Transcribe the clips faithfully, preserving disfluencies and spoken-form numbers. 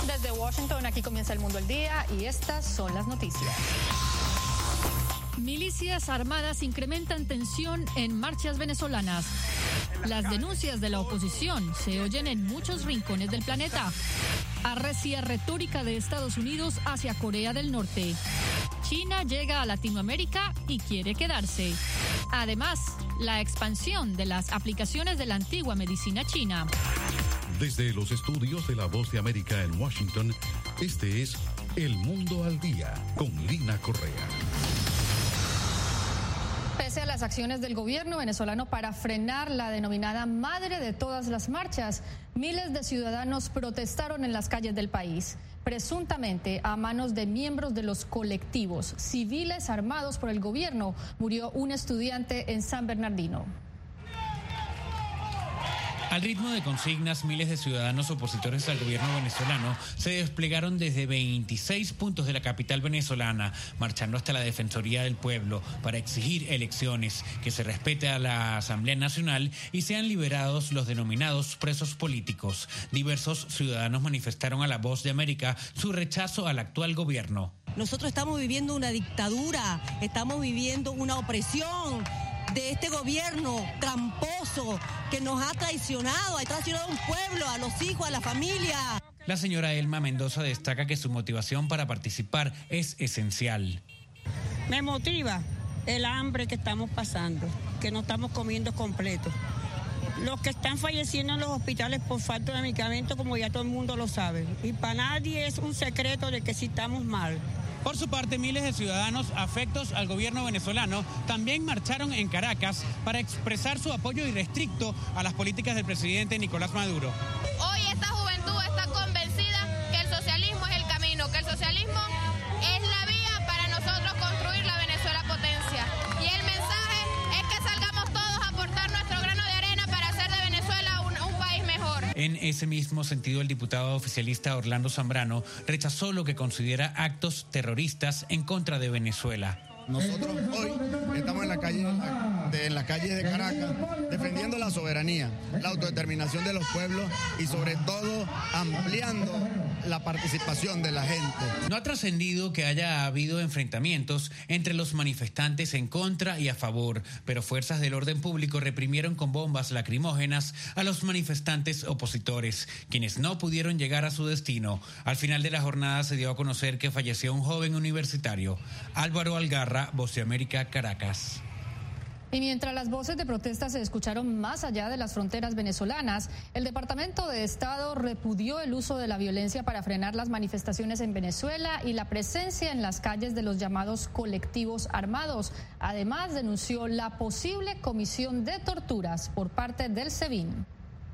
Desde Washington, aquí comienza El Mundo al Día y estas son las noticias. Milicias armadas incrementan tensión en marchas venezolanas. Las denuncias de la oposición se oyen en muchos rincones del planeta. Arrecia retórica de Estados Unidos hacia Corea del Norte. China llega a Latinoamérica y quiere quedarse. Además, la expansión de las aplicaciones de la antigua medicina china. Desde los estudios de La Voz de América en Washington, este es El Mundo al Día con Lina Correa. Pese a las acciones del gobierno venezolano para frenar la denominada madre de todas las marchas, miles de ciudadanos protestaron en las calles del país, presuntamente a manos de miembros de los colectivos civiles armados por el gobierno. Murió un estudiante en San Bernardino. Al ritmo de consignas, miles de ciudadanos opositores al gobierno venezolano se desplegaron desde veintiséis puntos de la capital venezolana, marchando hasta la Defensoría del Pueblo para exigir elecciones, que se respete a la Asamblea Nacional y sean liberados los denominados presos políticos. Diversos ciudadanos manifestaron a La Voz de América su rechazo al actual gobierno. Nosotros estamos viviendo una dictadura, estamos viviendo una opresión de este gobierno tramposo que nos ha traicionado, ha traicionado a un pueblo, a los hijos, a la familia. La señora Elma Mendoza destaca que su motivación para participar es esencial. Me motiva el hambre que estamos pasando, que no estamos comiendo completo. Los que están falleciendo en los hospitales por falta de medicamentos, como ya todo el mundo lo sabe. Y para nadie es un secreto de que sí estamos mal. Por su parte, miles de ciudadanos afectos al gobierno venezolano también marcharon en Caracas para expresar su apoyo irrestricto a las políticas del presidente Nicolás Maduro. Hoy esta juventud está convencida que el socialismo es el camino, que el socialismo es la vía para nosotros construir la Venezuela potencia. Y el mensaje es que salgamos todos a aportar nuestro grano de arena para hacer de Venezuela un, un país mejor. En ese mismo sentido, el diputado oficialista Orlando Zambrano rechazó lo que considera actos terroristas en contra de Venezuela. Nosotros hoy estamos en la calle, de, en las calles de Caracas defendiendo la soberanía, la autodeterminación de los pueblos y sobre todo ampliando la participación de la gente. No ha trascendido que haya habido enfrentamientos entre los manifestantes en contra y a favor, pero fuerzas del orden público reprimieron con bombas lacrimógenas a los manifestantes opositores, quienes no pudieron llegar a su destino. Al final de la jornada se dio a conocer que falleció un joven universitario. Álvaro Algarra, Voz de América, Caracas. Y mientras las voces de protesta se escucharon más allá de las fronteras venezolanas, el Departamento de Estado repudió el uso de la violencia para frenar las manifestaciones en Venezuela y la presencia en las calles de los llamados colectivos armados. Además, denunció la posible comisión de torturas por parte del SEBIN.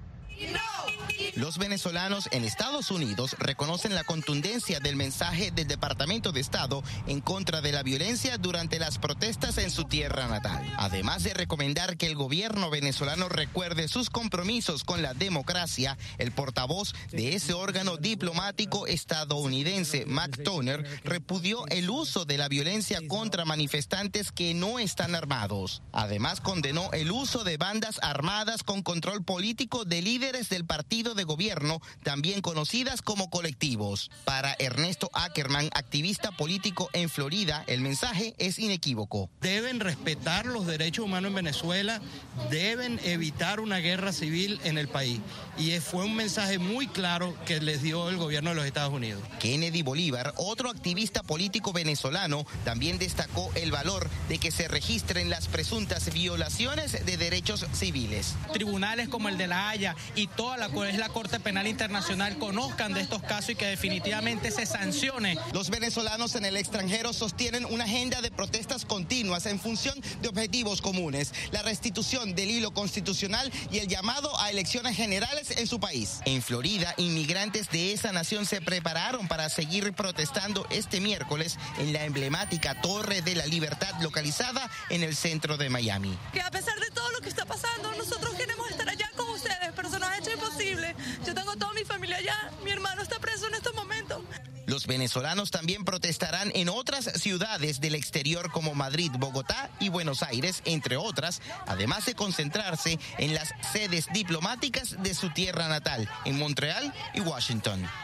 Los venezolanos en Estados Unidos reconocen la contundencia del mensaje del Departamento de Estado en contra de la violencia durante las protestas en su tierra natal. Además de recomendar que el gobierno venezolano recuerde sus compromisos con la democracia, el portavoz de ese órgano diplomático estadounidense, Mac Toner, repudió el uso de la violencia contra manifestantes que no están armados. Además, condenó el uso de bandas armadas con control político de líderes del partido de gobierno, también conocidas como colectivos. Para Ernesto Ackerman, activista político en Florida, el mensaje es inequívoco. Deben respetar los derechos humanos en Venezuela, deben evitar una guerra civil en el país. Y fue un mensaje muy claro que les dio el gobierno de los Estados Unidos. Kennedy Bolívar, otro activista político venezolano, también destacó el valor de que se registren las presuntas violaciones de derechos civiles. Tribunales como el de La Haya y toda la es la Corte Penal Internacional conozcan de estos casos y que definitivamente se sancione. Los venezolanos en el extranjero sostienen una agenda de protestas continuas en función de objetivos comunes, la restitución del hilo constitucional y el llamado a elecciones generales en su país. En Florida, inmigrantes de esa nación se prepararon para seguir protestando este miércoles en la emblemática Torre de la Libertad localizada en el centro de Miami. Que a pesar de todo lo que está pasando, nosotros queremos estar allá con ustedes, pero se nos ha hecho imposible. Yo tengo toda mi familia allá, mi hermano está preso en estos momentos. Los venezolanos también protestarán en otras ciudades del exterior como Madrid, Bogotá y Buenos Aires, entre otras, además de concentrarse en las sedes diplomáticas de su tierra natal, en Montreal y Washington.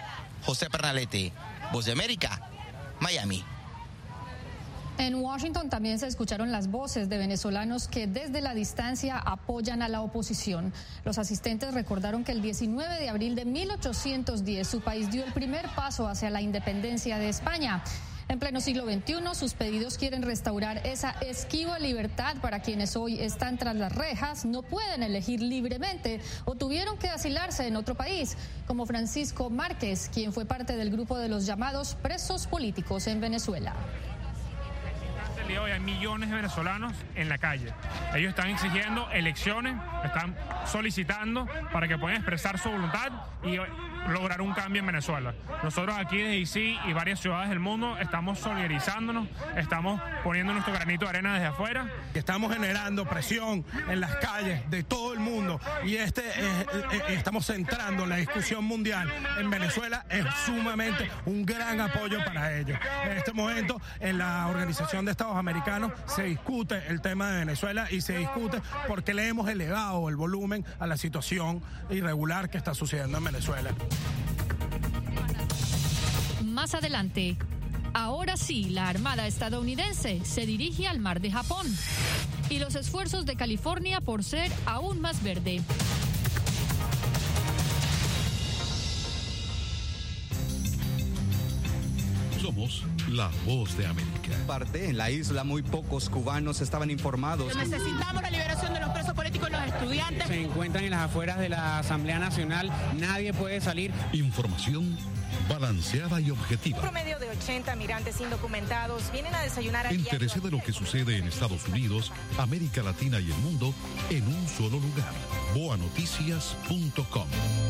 José Pernalete, Voz de América, Miami. En Washington también se escucharon las voces de venezolanos que desde la distancia apoyan a la oposición. Los asistentes recordaron que el diecinueve de abril de mil ochocientos diez su país dio el primer paso hacia la independencia de España. En pleno siglo veintiuno, sus pedidos quieren restaurar esa esquiva libertad para quienes hoy están tras las rejas, no pueden elegir libremente o tuvieron que asilarse en otro país, como Francisco Márquez, quien fue parte del grupo de los llamados presos políticos en Venezuela. Hoy hay millones de venezolanos en la calle. Ellos están exigiendo elecciones, están solicitando para que puedan expresar su voluntad y lograr un cambio en Venezuela. Nosotros aquí desde I C I y varias ciudades del mundo estamos solidarizándonos, estamos poniendo nuestro granito de arena desde afuera. Estamos generando presión en las calles de todo el mundo y este eh, eh, estamos centrando la discusión mundial en Venezuela. Es sumamente un gran apoyo para ellos. En este momento, en la Organización de Estados Americanos se discute el tema de Venezuela y se discute porque le hemos elevado el volumen a la situación irregular que está sucediendo en Venezuela. Más adelante, ahora sí, la Armada estadounidense se dirige al Mar de Japón y los esfuerzos de California por ser aún más verde. Somos la Voz de América. Parte en la isla muy pocos cubanos estaban informados. Necesitamos la liberación de los presos políticos y los estudiantes. Se encuentran en las afueras de la Asamblea Nacional, nadie puede salir. Información balanceada y objetiva. Un promedio de ochenta migrantes indocumentados vienen a desayunar. Entérese de lo que sucede en Estados Unidos, América Latina y el mundo en un solo lugar. boa noticias punto com.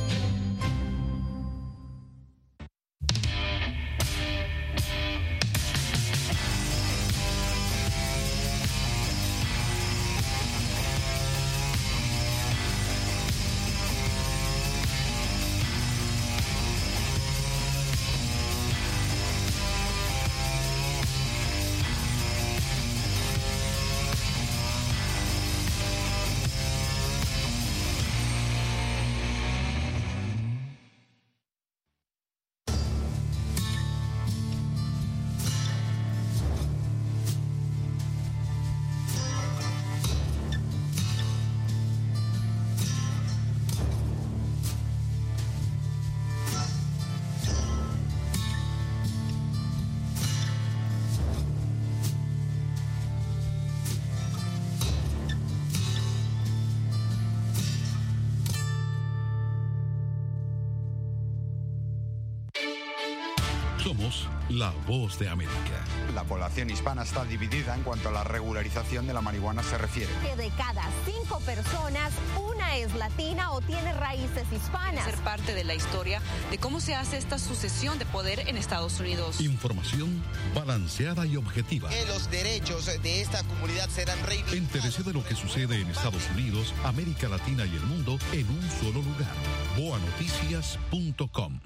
Somos la Voz de América. La población hispana está dividida en cuanto a la regularización de la marihuana se refiere. Que de cada cinco personas, una es latina o tiene raíces hispanas. Ser parte de la historia de cómo se hace esta sucesión de poder en Estados Unidos. Información balanceada y objetiva. Que los derechos de esta comunidad serán reivindicados. Entérese de lo que sucede en Estados Unidos, América Latina y el mundo en un solo lugar. boa noticias punto com.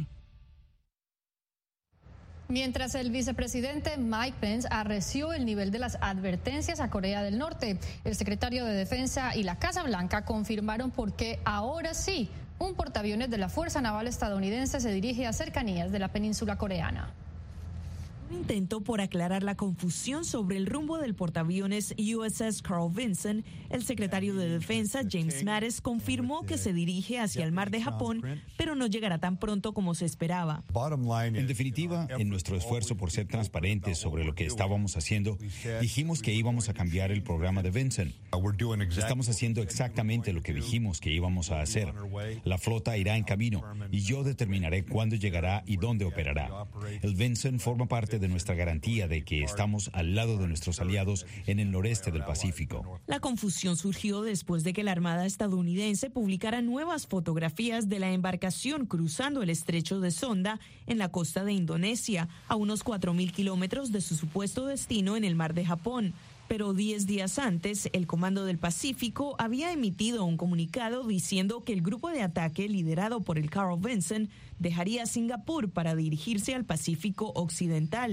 Mientras el vicepresidente Mike Pence arreció el nivel de las advertencias a Corea del Norte, el secretario de Defensa y la Casa Blanca confirmaron por qué ahora sí un portaaviones de la Fuerza Naval estadounidense se dirige a cercanías de la península coreana. Intento por aclarar la confusión sobre el rumbo del portaaviones U S S Carl Vinson, el secretario de Defensa James Mattis confirmó que se dirige hacia el Mar de Japón, pero no llegará tan pronto como se esperaba. En definitiva, en nuestro esfuerzo por ser transparentes sobre lo que estábamos haciendo, dijimos que íbamos a cambiar el programa de Vinson. Estamos haciendo exactamente lo que dijimos que íbamos a hacer. La flota irá en camino y yo determinaré cuándo llegará y dónde operará. El Vinson forma parte de nuestra garantía de que estamos al lado de nuestros aliados en el noreste del Pacífico. La confusión surgió después de que la Armada estadounidense publicara nuevas fotografías de la embarcación cruzando el estrecho de Sonda en la costa de Indonesia, a unos cuatro mil kilómetros de su supuesto destino en el Mar de Japón. Pero diez días antes, el Comando del Pacífico había emitido un comunicado diciendo que el grupo de ataque liderado por el Carl Vinson dejaría Singapur para dirigirse al Pacífico Occidental. La confusión surgió después de que la Armada estadounidense publicara nuevas fotografías de la embarcación cruzando el estrecho de Sonda en la costa de Indonesia, a unos cuatro mil kilómetros de su supuesto destino en el Mar de Japón. Pero diez días antes, el Comando del Pacífico había emitido un comunicado diciendo que el grupo de ataque liderado por el Carl Vinson dejaría Singapur para dirigirse al Pacífico Occidental.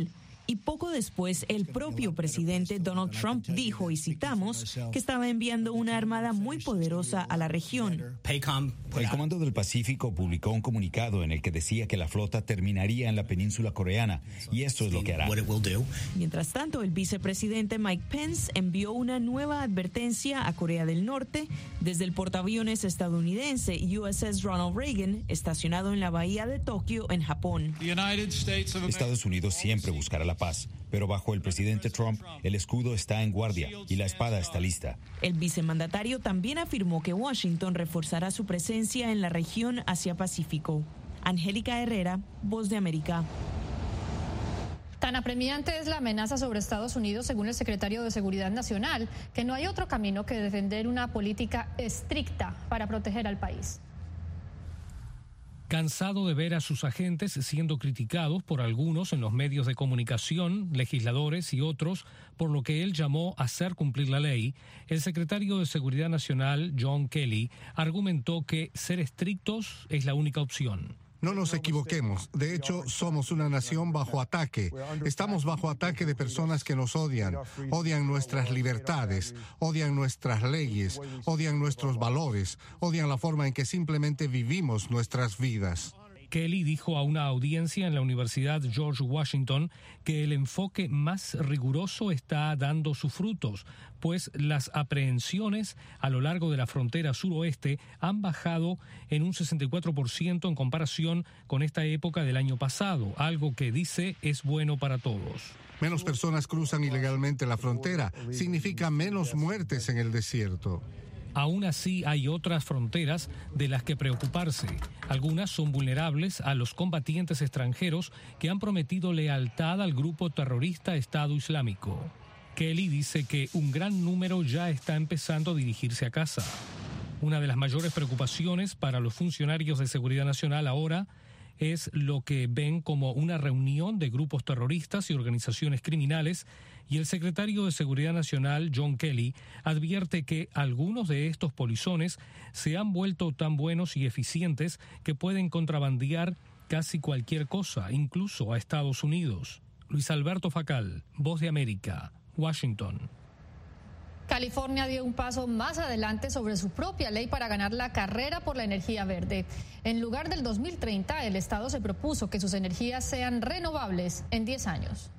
Y poco después, el propio presidente Donald Trump dijo, y citamos, que estaba enviando una armada muy poderosa a la región. El Comando del Pacífico publicó un comunicado en el que decía que la flota terminaría en la península coreana, y esto es lo que hará. Mientras tanto, el vicepresidente Mike Pence envió una nueva advertencia a Corea del Norte desde el portaaviones estadounidense U S S Ronald Reagan, estacionado en la bahía de Tokio, en Japón. Estados Unidos siempre buscará la paz, pero bajo el presidente Trump, el escudo está en guardia y la espada está lista. El vicemandatario también afirmó que Washington reforzará su presencia en la región Asia-Pacífico. Angélica Herrera, Voz de América. Tan apremiante es la amenaza sobre Estados Unidos, según el secretario de Seguridad Nacional, que no hay otro camino que defender una política estricta para proteger al país. Cansado de ver a sus agentes siendo criticados por algunos en los medios de comunicación, legisladores y otros, por lo que él llamó hacer cumplir la ley, el secretario de Seguridad Nacional, John Kelly, argumentó que ser estrictos es la única opción. No nos equivoquemos. De hecho, somos una nación bajo ataque. Estamos bajo ataque de personas que nos odian. Odian nuestras libertades, odian nuestras leyes, odian nuestros valores, odian la forma en que simplemente vivimos nuestras vidas. Kelly dijo a una audiencia en la Universidad George Washington que el enfoque más riguroso está dando sus frutos, pues las aprehensiones a lo largo de la frontera suroeste han bajado en un sesenta y cuatro por ciento en comparación con esta época del año pasado, algo que dice es bueno para todos. Menos personas cruzan ilegalmente la frontera, significa menos muertes en el desierto. Aún así, hay otras fronteras de las que preocuparse. Algunas son vulnerables a los combatientes extranjeros que han prometido lealtad al grupo terrorista Estado Islámico. Kelly dice que un gran número ya está empezando a dirigirse a casa. Una de las mayores preocupaciones para los funcionarios de seguridad nacional ahora es lo que ven como una reunión de grupos terroristas y organizaciones criminales, y el secretario de Seguridad Nacional, John Kelly, advierte que algunos de estos polizones se han vuelto tan buenos y eficientes que pueden contrabandear casi cualquier cosa, incluso a Estados Unidos. Luis Alberto Facal, Voz de América, Washington. California dio un paso más adelante sobre su propia ley para ganar la carrera por la energía verde. En lugar del dos mil treinta, el estado se propuso que sus energías sean renovables en diez años.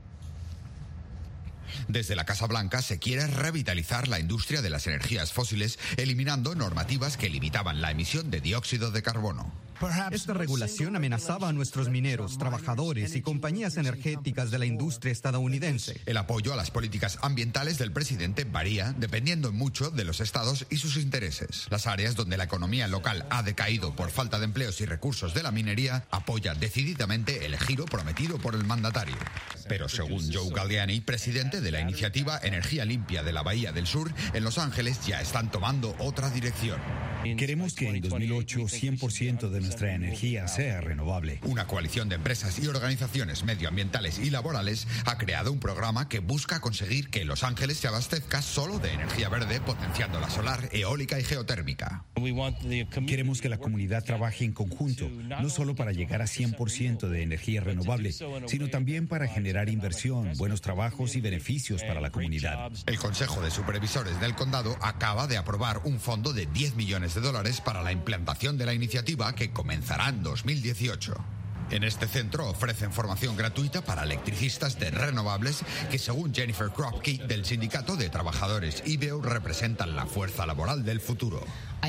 Desde la Casa Blanca se quiere revitalizar la industria de las energías fósiles, eliminando normativas que limitaban la emisión de dióxido de carbono. Esta regulación amenazaba a nuestros mineros, trabajadores y compañías energéticas de la industria estadounidense. El apoyo a las políticas ambientales del presidente varía dependiendo mucho de los estados y sus intereses. Las áreas donde la economía local ha decaído por falta de empleos y recursos de la minería apoya decididamente el giro prometido por el mandatario. Pero según Joe Galliani, presidente de la iniciativa Energía Limpia de la Bahía del Sur, en Los Ángeles ya están tomando otra dirección. Queremos que en dos mil ocho cien por ciento de nuestra energía sea renovable. Una coalición de empresas y organizaciones medioambientales y laborales ha creado un programa que busca conseguir que Los Ángeles se abastezca solo de energía verde, potenciando la solar, eólica y geotérmica. Queremos que la comunidad trabaje en conjunto, no solo para llegar a cien por ciento de energía renovable, sino también para generar inversión, buenos trabajos y beneficios para la comunidad. El Consejo de Supervisores del Condado acaba de aprobar un fondo de diez millones de dólares para la implantación de la iniciativa que comenzará en dos mil dieciocho. En este centro ofrecen formación gratuita para electricistas de renovables que, según Jennifer Kropke del Sindicato de Trabajadores I B E U, representan la fuerza laboral del futuro.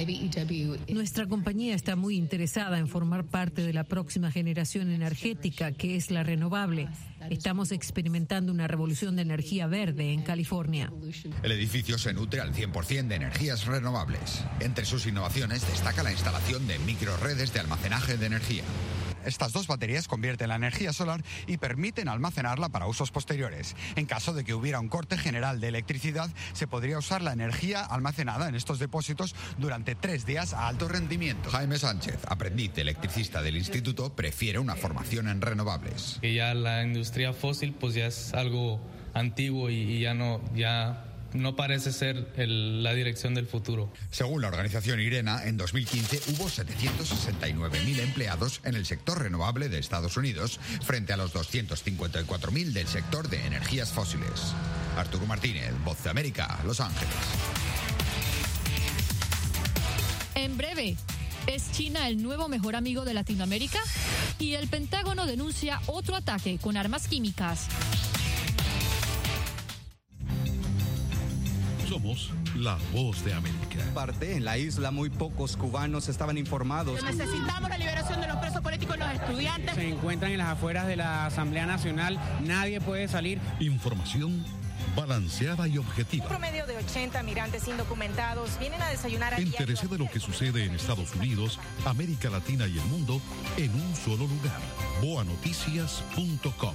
Nuestra compañía está muy interesada en formar parte de la próxima generación energética, que es la renovable. Estamos experimentando una revolución de energía verde en California. El edificio se nutre al cien por ciento de energías renovables. Entre sus innovaciones destaca la instalación de microredes de almacenaje de energía. Estas dos baterías convierten la energía solar y permiten almacenarla para usos posteriores. En caso de que hubiera un corte general de electricidad, se podría usar la energía almacenada en estos depósitos durante tres días a alto rendimiento. Jaime Sánchez, aprendiz de electricista del instituto, prefiere una formación en renovables. Que ya la industria fósil pues ya es algo antiguo y, y ya no, ya no parece ser el, la dirección del futuro. Según la organización IRENA, en dos mil quince hubo setecientos sesenta y nueve mil empleados en el sector renovable de Estados Unidos, frente a los doscientos cincuenta y cuatro mil del sector de energías fósiles. Arturo Martínez, Voz de América, Los Ángeles. En breve, ¿es China el nuevo mejor amigo de Latinoamérica? Y el Pentágono denuncia otro ataque con armas químicas. Somos la Voz de América. Parte en la isla, muy pocos cubanos estaban informados. Necesitamos la liberación de los presos políticos y los estudiantes. Se encuentran en las afueras de la Asamblea Nacional. Nadie puede salir. Información balanceada y objetiva. Un promedio de ochenta migrantes indocumentados vienen a desayunar a Entérese de lo que sucede en Estados Unidos, América Latina y el mundo en un solo lugar. boa noticias punto com.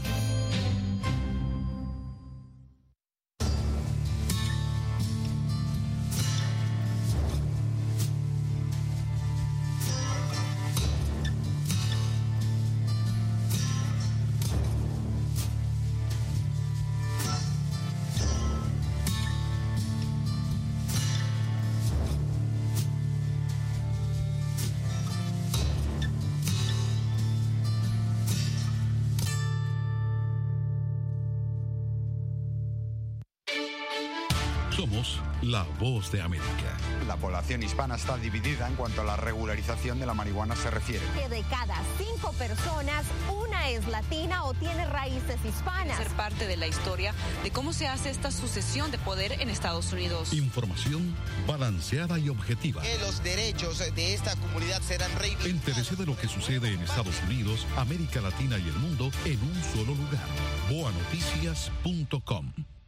Somos la Voz de América. La población hispana está dividida en cuanto a la regularización de la marihuana se refiere. Que de cada cinco personas, una es latina o tiene raíces hispanas. Ser parte de la historia de cómo se hace esta sucesión de poder en Estados Unidos. Información balanceada y objetiva. Que los derechos de esta comunidad serán reivindicados. Entérese de lo que sucede en Estados Unidos, América Latina y el mundo en un solo lugar. boa noticias punto com.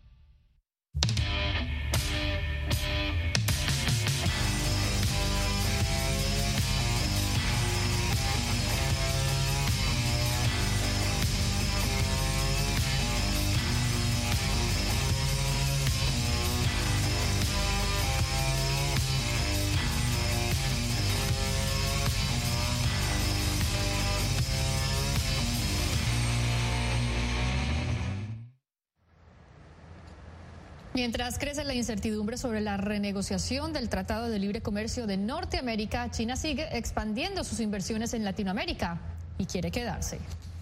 Mientras crece la incertidumbre sobre la renegociación del Tratado de Libre Comercio de Norteamérica, China sigue expandiendo sus inversiones en Latinoamérica y quiere quedarse.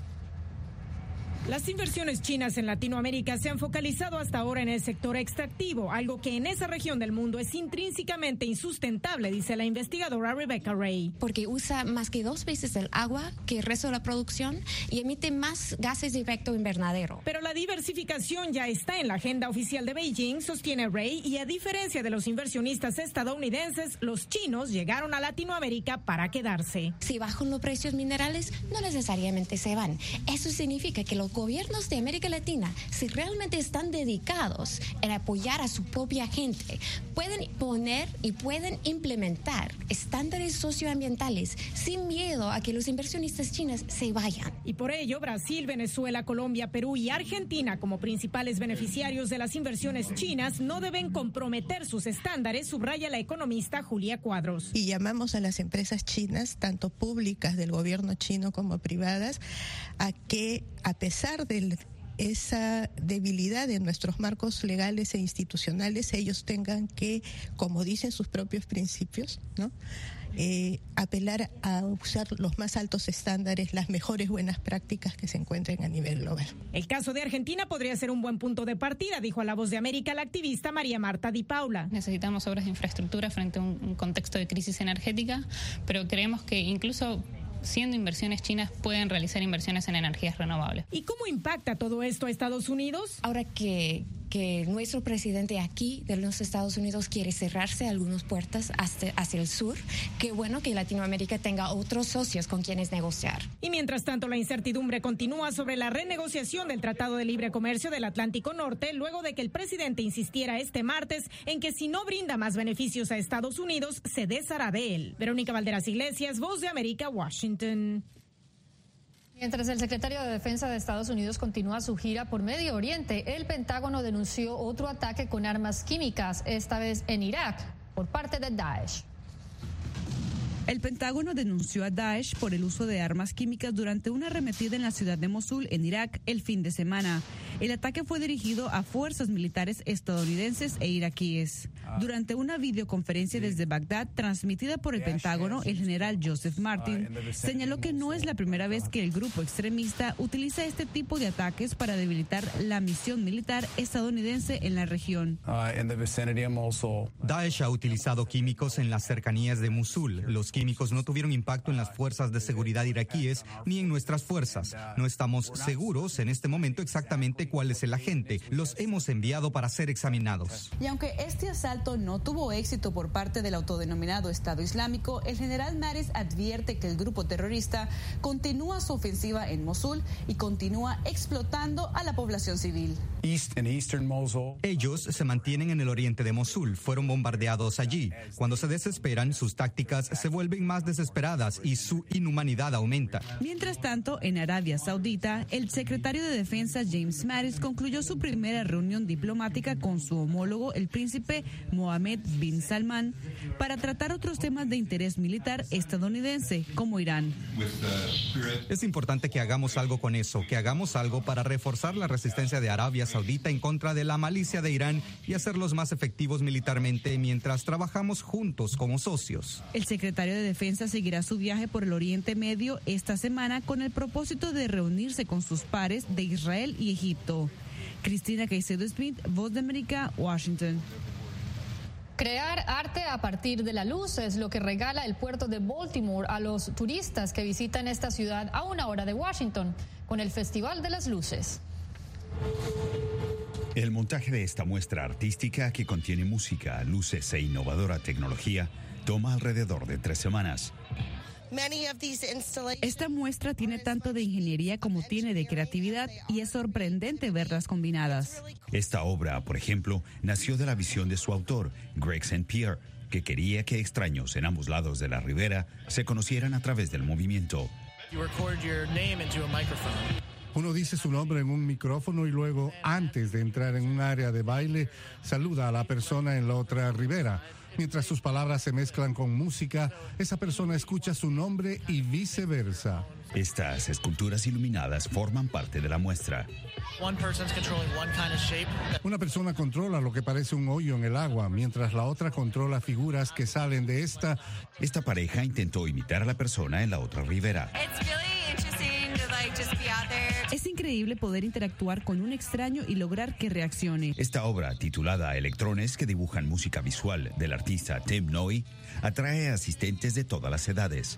Las inversiones chinas en Latinoamérica se han focalizado hasta ahora en el sector extractivo, algo que en esa región del mundo es intrínsecamente insustentable, dice la investigadora Rebecca Ray. Porque usa más que dos veces el agua que el resto de la producción y emite más gases de efecto invernadero. Pero la diversificación ya está en la agenda oficial de Beijing, sostiene Ray, y a diferencia de los inversionistas estadounidenses, los chinos llegaron a Latinoamérica para quedarse. Si bajan los precios minerales, no necesariamente se van. Eso significa que los gobiernos de América Latina, si realmente están dedicados en apoyar a su propia gente, pueden poner y pueden implementar estándares socioambientales sin miedo a que los inversionistas chinos se vayan. Y por ello, Brasil, Venezuela, Colombia, Perú y Argentina, como principales beneficiarios de las inversiones chinas, no deben comprometer sus estándares, subraya la economista Julia Cuadros. Y llamamos a las empresas chinas, tanto públicas del gobierno chino como privadas, a que, a pesar de esa debilidad de nuestros marcos legales e institucionales, ellos tengan que, como dicen sus propios principios, ¿no? Eh, apelar a usar los más altos estándares, las mejores buenas prácticas que se encuentren a nivel global. El caso de Argentina podría ser un buen punto de partida, dijo a La Voz de América la activista María Marta Di Paula. Necesitamos obras de infraestructura frente a un, un contexto de crisis energética, pero creemos que incluso siendo inversiones chinas, pueden realizar inversiones en energías renovables. ¿Y cómo impacta todo esto a Estados Unidos? Ahora que, que nuestro presidente aquí de los Estados Unidos quiere cerrarse algunas puertas hacia, hacia el sur, qué bueno que Latinoamérica tenga otros socios con quienes negociar. Y mientras tanto, la incertidumbre continúa sobre la renegociación del Tratado de Libre Comercio del Atlántico Norte, luego de que el presidente insistiera este martes en que si no brinda más beneficios a Estados Unidos, se deshará de él. Verónica Valderas Iglesias, Voz de América, Washington. Mientras el secretario de Defensa de Estados Unidos continúa su gira por Medio Oriente, el Pentágono denunció otro ataque con armas químicas, esta vez en Irak, por parte de Daesh. El Pentágono denunció a Daesh por el uso de armas químicas durante una arremetida en la ciudad de Mosul, en Irak, el fin de semana. El ataque fue dirigido a fuerzas militares estadounidenses e iraquíes. Durante una videoconferencia desde Bagdad, transmitida por el Pentágono, el general Joseph Martin señaló que no es la primera vez que el grupo extremista utiliza este tipo de ataques para debilitar la misión militar estadounidense en la región. Daesh ha utilizado químicos en las cercanías de Mosul. Los químicos no tuvieron impacto en las fuerzas de seguridad iraquíes ni en nuestras fuerzas. No estamos seguros en este momento exactamente cuál es el agente. Los hemos enviado para ser examinados. Y aunque este asalto no tuvo éxito por parte del autodenominado Estado Islámico, el general Mattis advierte que el grupo terrorista continúa su ofensiva en Mosul y continúa explotando a la población civil. Ellos se mantienen en el oriente de Mosul. Fueron bombardeados allí. Cuando se desesperan, sus tácticas se vuelven más desesperadas y su inhumanidad aumenta. Mientras tanto, en Arabia Saudita, el secretario de Defensa James Mattis concluyó su primera reunión diplomática con su homólogo, el príncipe Mohammed bin Salman, para tratar otros temas de interés militar estadounidense, como Irán. Es importante que hagamos algo con eso, que hagamos algo para reforzar la resistencia de Arabia Saudita en contra de la malicia de Irán y hacerlos más efectivos militarmente mientras trabajamos juntos como socios. El secretario de Defensa seguirá su viaje por el Oriente Medio esta semana con el propósito de reunirse con sus pares de Israel y Egipto. Cristina Caicedo Smith, Voz de América, Washington. Crear arte a partir de la luz es lo que regala el puerto de Baltimore a los turistas que visitan esta ciudad a una hora de Washington, con el Festival de las Luces. El montaje de esta muestra artística, que contiene música, luces e innovadora tecnología, toma alrededor de tres semanas. Esta muestra tiene tanto de ingeniería como tiene de creatividad y es sorprendente verlas combinadas. Esta obra, por ejemplo, nació de la visión de su autor, Greg Saint Pierre, que quería que extraños en ambos lados de la ribera se conocieran a través del movimiento. Uno dice su nombre en un micrófono y luego, antes de entrar en un área de baile, saluda a la persona en la otra ribera. Mientras sus palabras se mezclan con música, esa persona escucha su nombre y viceversa. Estas esculturas iluminadas forman parte de la muestra. Una persona controla lo que parece un hoyo en el agua, mientras la otra controla figuras que salen de esta. Esta pareja intentó imitar a la persona en la otra ribera. Es increíble poder interactuar con un extraño y lograr que reaccione. Esta obra, titulada Electrones que dibujan música visual, del artista Tim Noy, atrae a asistentes de todas las edades.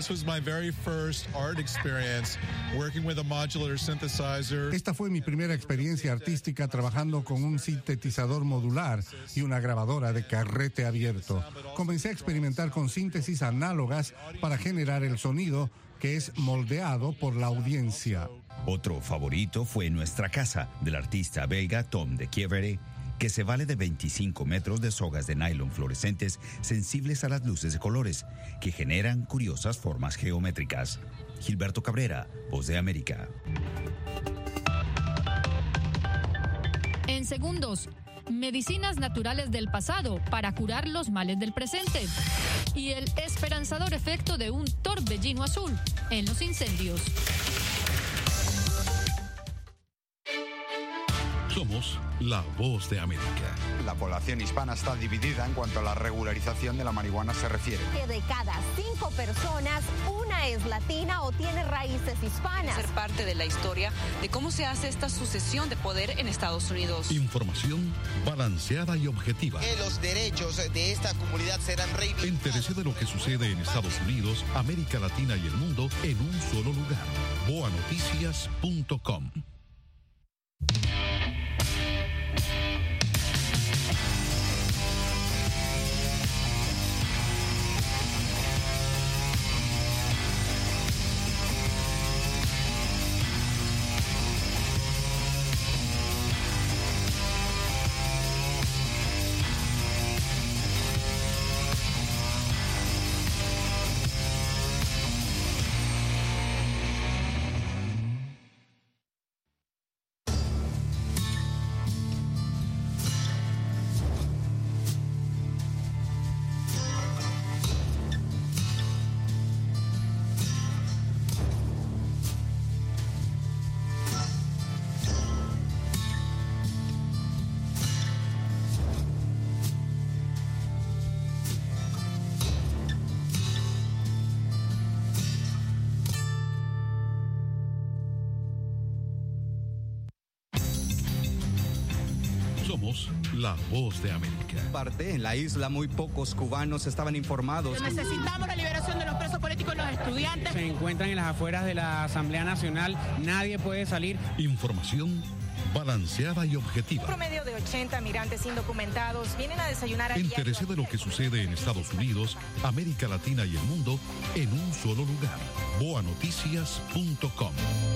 Esta fue mi primera experiencia artística trabajando con un sintetizador modular y una grabadora de carrete abierto. Comencé a experimentar con síntesis análogas para generar el sonido que es moldeado por la audiencia. Otro favorito fue Nuestra Casa, del artista belga Tom de Quievere, que se vale de veinticinco metros de sogas de nylon fluorescentes sensibles a las luces de colores, que generan curiosas formas geométricas. Gilberto Cabrera, Voz de América. En segundos, medicinas naturales del pasado para curar los males del presente. Y el esperanzador efecto de un torbellino azul en los incendios. Somos la Voz de América. La población hispana está dividida en cuanto a la regularización de la marihuana se refiere. Que de cada cinco personas, una es latina o tiene raíces hispanas. Ser parte de la historia de cómo se hace esta sucesión de poder en Estados Unidos. Información balanceada y objetiva. Que los derechos de esta comunidad serán reivindicados. Entérese de lo que sucede en Estados Unidos, América Latina y el mundo en un solo lugar. boa noticias punto com. Somos la voz de América. Parte en la isla muy pocos cubanos estaban informados. Necesitamos la liberación de los presos políticos y los estudiantes. Se encuentran en las afueras de la Asamblea Nacional. Nadie puede salir. Información balanceada y objetiva. Un promedio de ochenta migrantes indocumentados vienen a desayunar a Entérese de lo que sucede en Estados Unidos, América Latina y el mundo en un solo lugar. boa noticias punto com.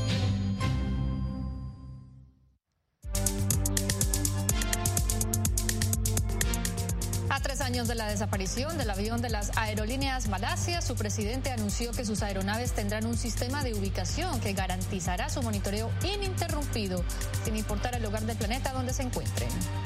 A tres años de la desaparición del avión de las aerolíneas Malasia, su presidente anunció que sus aeronaves tendrán un sistema de ubicación que garantizará su monitoreo ininterrumpido, sin importar el lugar del planeta donde se encuentren.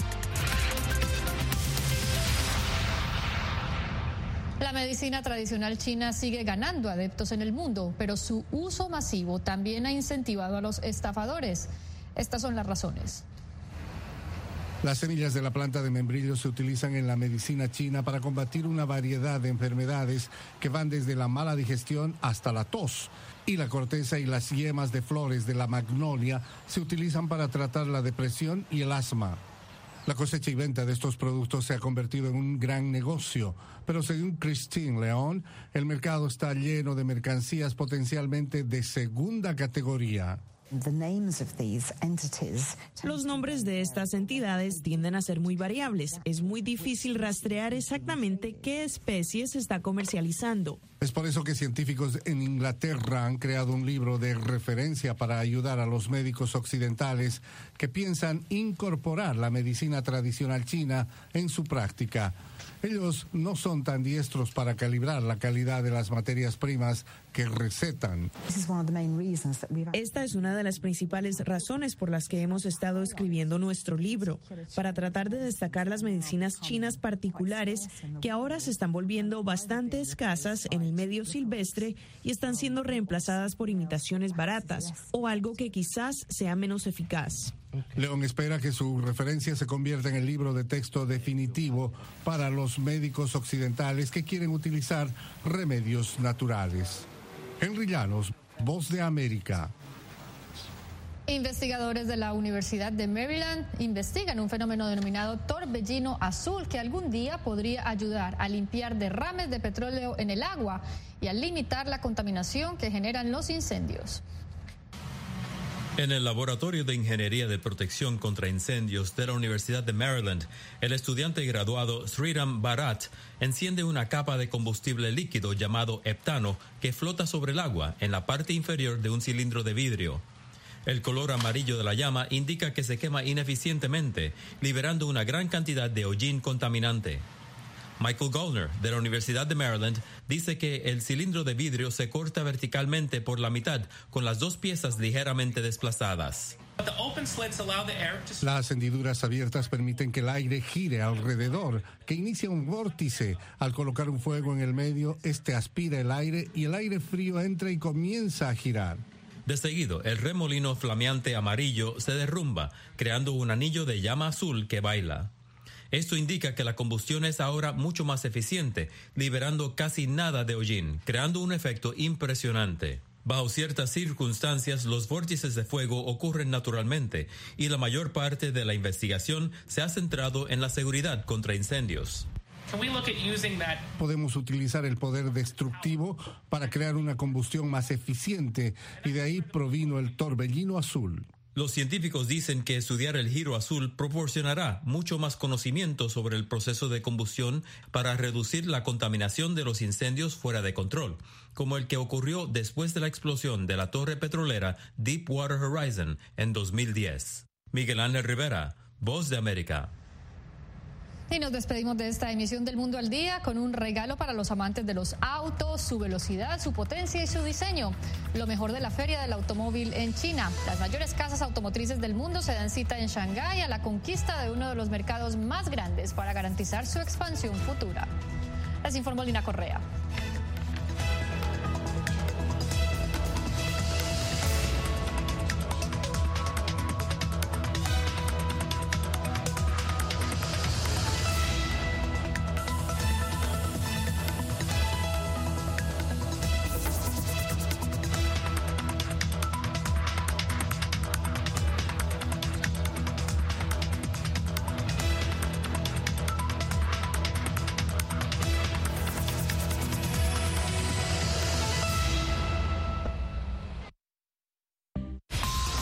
La medicina tradicional china sigue ganando adeptos en el mundo, pero su uso masivo también ha incentivado a los estafadores. Estas son las razones. Las semillas de la planta de membrillo se utilizan en la medicina china para combatir una variedad de enfermedades que van desde la mala digestión hasta la tos. Y la corteza y las yemas de flores de la magnolia se utilizan para tratar la depresión y el asma. La cosecha y venta de estos productos se ha convertido en un gran negocio, pero según Christine León, el mercado está lleno de mercancías potencialmente de segunda categoría. Los nombres de estas entidades tienden a ser muy variables. Es muy difícil rastrear exactamente qué especie se está comercializando. Es por eso que científicos en Inglaterra han creado un libro de referencia para ayudar a los médicos occidentales que piensan incorporar la medicina tradicional china en su práctica. Ellos no son tan diestros para calibrar la calidad de las materias primas que recetan. Esta es una de las principales razones por las que hemos estado escribiendo nuestro libro, para tratar de destacar las medicinas chinas particulares que ahora se están volviendo bastante escasas en el medio silvestre y están siendo reemplazadas por imitaciones baratas o algo que quizás sea menos eficaz. León espera que su referencia se convierta en el libro de texto definitivo para los médicos occidentales que quieren utilizar remedios naturales. Henry Llanos, Voz de América. Investigadores de la Universidad de Maryland investigan un fenómeno denominado torbellino azul que algún día podría ayudar a limpiar derrames de petróleo en el agua y a limitar la contaminación que generan los incendios. En el Laboratorio de Ingeniería de Protección contra Incendios de la Universidad de Maryland, el estudiante graduado Sriram Bharat enciende una capa de combustible líquido llamado heptano que flota sobre el agua en la parte inferior de un cilindro de vidrio. El color amarillo de la llama indica que se quema ineficientemente, liberando una gran cantidad de hollín contaminante. Michael Gollner, de la Universidad de Maryland, dice que el cilindro de vidrio se corta verticalmente por la mitad, con las dos piezas ligeramente desplazadas. Las hendiduras abiertas permiten que el aire gire alrededor, que inicia un vórtice. Al colocar un fuego en el medio, este aspira el aire y el aire frío entra y comienza a girar. De seguido, el remolino flameante amarillo se derrumba, creando un anillo de llama azul que baila. Esto indica que la combustión es ahora mucho más eficiente, liberando casi nada de hollín, creando un efecto impresionante. Bajo ciertas circunstancias, los vórtices de fuego ocurren naturalmente y la mayor parte de la investigación se ha centrado en la seguridad contra incendios. Podemos utilizar el poder destructivo para crear una combustión más eficiente y de ahí provino el torbellino azul. Los científicos dicen que estudiar el giro azul proporcionará mucho más conocimiento sobre el proceso de combustión para reducir la contaminación de los incendios fuera de control, como el que ocurrió después de la explosión de la torre petrolera Deepwater Horizon en dos mil diez. Miguel Ángel Rivera, Voz de América. Y nos despedimos de esta emisión del Mundo al Día con un regalo para los amantes de los autos, su velocidad, su potencia y su diseño. Lo mejor de la Feria del Automóvil en China. Las mayores casas automotrices del mundo se dan cita en Shanghái a la conquista de uno de los mercados más grandes para garantizar su expansión futura. Les informó Lina Correa.